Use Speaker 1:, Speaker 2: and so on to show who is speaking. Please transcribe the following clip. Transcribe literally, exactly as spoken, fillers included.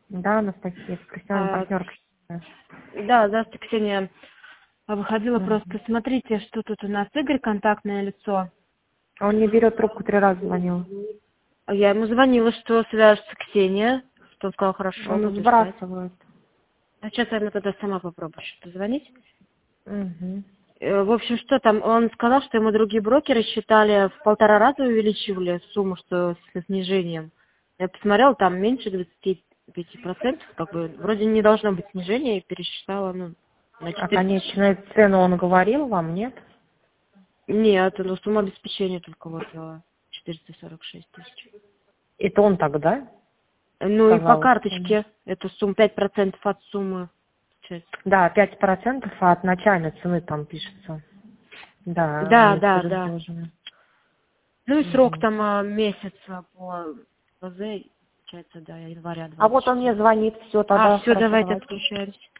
Speaker 1: Да, Анастасия, профессиональный
Speaker 2: А,
Speaker 1: партнер.
Speaker 2: да, здравствуйте, Ксения. А Выходила
Speaker 1: Мгм.
Speaker 2: просто, смотрите, что тут у нас Игорь, контактное лицо.
Speaker 1: Он не берет трубку, три раза звонил.
Speaker 2: Я ему звонила, что свяжется Ксения, что он сказал, хорошо,
Speaker 1: Он
Speaker 2: буду ждать.
Speaker 1: сбрасывает.
Speaker 2: А сейчас я ему тогда сама попробую что позвонить.
Speaker 1: Угу.
Speaker 2: Э, В общем, что там, он сказал, что ему другие брокеры считали, в полтора раза увеличивали сумму, что с снижением. Я посмотрела, там меньше двадцати пяти процентов, как бы, вроде не должно быть снижения, и пересчитала, ну, на
Speaker 1: А
Speaker 2: четыре тысячи.
Speaker 1: конечную цену он говорил вам, нет?
Speaker 2: Нет, ну, сумма обеспечения только вот э, четыреста сорок шесть тысяч.
Speaker 1: Это он тогда
Speaker 2: Ну и по
Speaker 1: сказал сумму?
Speaker 2: карточке, это сумма пять процентов от суммы. Получается.
Speaker 1: Да, пять процентов от начальной цены там пишется. Да,
Speaker 2: Да,
Speaker 1: имеется в
Speaker 2: да,
Speaker 1: виду
Speaker 2: да.
Speaker 1: должен.
Speaker 2: Ну и срок
Speaker 1: Мгм.
Speaker 2: там а, месяца по ПЗ, получается, до января
Speaker 1: А
Speaker 2: двадцать
Speaker 1: вот он мне
Speaker 2: четвёртого.
Speaker 1: звонит, все,
Speaker 2: А,
Speaker 1: тогда
Speaker 2: все,
Speaker 1: хорошо,
Speaker 2: давайте
Speaker 1: давайте.
Speaker 2: отключаемся.